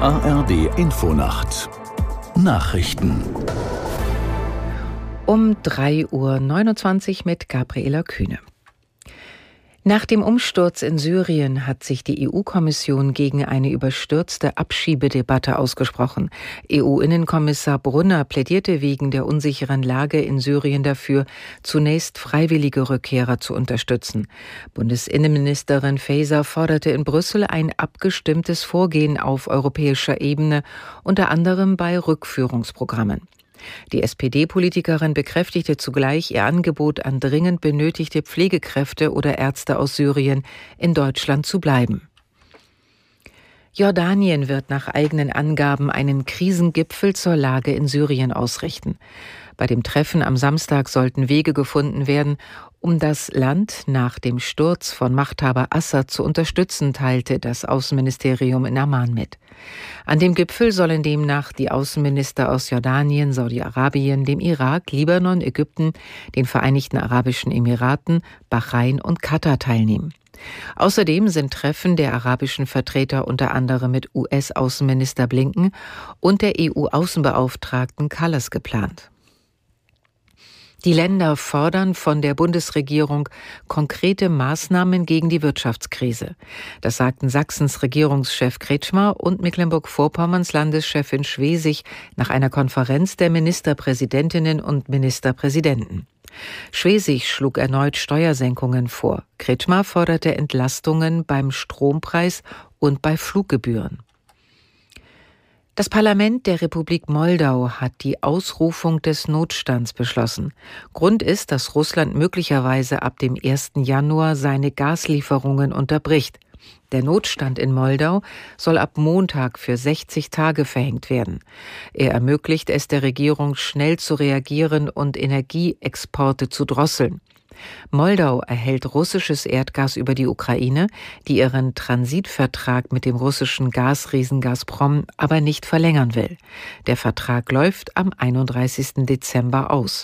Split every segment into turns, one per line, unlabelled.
ARD-Infonacht Nachrichten
um 3:29 Uhr mit Gabriela Kühne. Nach dem Umsturz in Syrien hat sich die EU-Kommission gegen eine überstürzte Abschiebedebatte ausgesprochen. EU-Innenkommissar Brunner plädierte wegen der unsicheren Lage in Syrien dafür, zunächst freiwillige Rückkehrer zu unterstützen. Bundesinnenministerin Faeser forderte in Brüssel ein abgestimmtes Vorgehen auf europäischer Ebene, unter anderem bei Rückführungsprogrammen. Die SPD-Politikerin bekräftigte zugleich ihr Angebot an dringend benötigte Pflegekräfte oder Ärzte aus Syrien, in Deutschland zu bleiben. Jordanien wird nach eigenen Angaben einen Krisengipfel zur Lage in Syrien ausrichten. Bei dem Treffen am Samstag sollten Wege gefunden werden, um das Land nach dem Sturz von Machthaber Assad zu unterstützen, teilte das Außenministerium in Amman mit. An dem Gipfel sollen demnach die Außenminister aus Jordanien, Saudi-Arabien, dem Irak, Libanon, Ägypten, den Vereinigten Arabischen Emiraten, Bahrain und Katar teilnehmen. Außerdem sind Treffen der arabischen Vertreter unter anderem mit US-Außenminister Blinken und der EU-Außenbeauftragten Kallas geplant. Die Länder fordern von der Bundesregierung konkrete Maßnahmen gegen die Wirtschaftskrise. Das sagten Sachsens Regierungschef Kretschmer und Mecklenburg-Vorpommerns Landeschefin Schwesig nach einer Konferenz der Ministerpräsidentinnen und Ministerpräsidenten. Schwesig schlug erneut Steuersenkungen vor. Kretschmer forderte Entlastungen beim Strompreis und bei Fluggebühren. Das Parlament der Republik Moldau hat die Ausrufung des Notstands beschlossen. Grund ist, dass Russland möglicherweise ab dem 1. Januar seine Gaslieferungen unterbricht. Der Notstand in Moldau soll ab Montag für 60 Tage verhängt werden. Er ermöglicht es der Regierung, schnell zu reagieren und Energieexporte zu drosseln. Moldau erhält russisches Erdgas über die Ukraine, die ihren Transitvertrag mit dem russischen Gasriesen Gazprom aber nicht verlängern will. Der Vertrag läuft am 31. Dezember aus.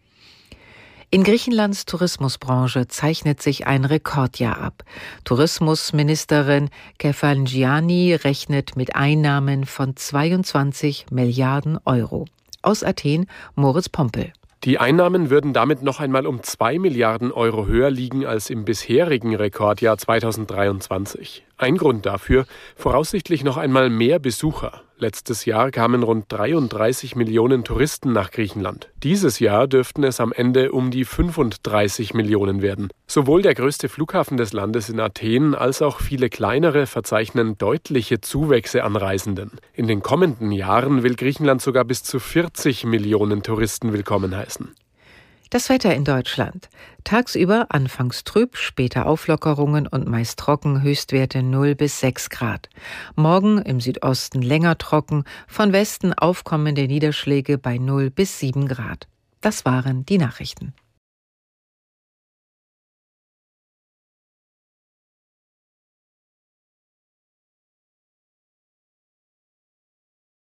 In Griechenlands Tourismusbranche zeichnet sich ein Rekordjahr ab. Tourismusministerin Kefalogianni rechnet mit Einnahmen von 22 Milliarden Euro. Aus Athen, Moritz Pompel.
Die Einnahmen würden damit noch einmal um 2 Milliarden Euro höher liegen als im bisherigen Rekordjahr 2023. Ein Grund dafür, voraussichtlich noch einmal mehr Besucher. Letztes Jahr kamen rund 33 Millionen Touristen nach Griechenland. Dieses Jahr dürften es am Ende um die 35 Millionen werden. Sowohl der größte Flughafen des Landes in Athen als auch viele kleinere verzeichnen deutliche Zuwächse an Reisenden. In den kommenden Jahren will Griechenland sogar bis zu 40 Millionen Touristen willkommen heißen.
Das Wetter in Deutschland. Tagsüber anfangs trüb, später Auflockerungen und meist trocken, Höchstwerte 0 bis 6 Grad. Morgen im Südosten länger trocken, von Westen aufkommende Niederschläge bei 0 bis 7 Grad. Das waren die Nachrichten.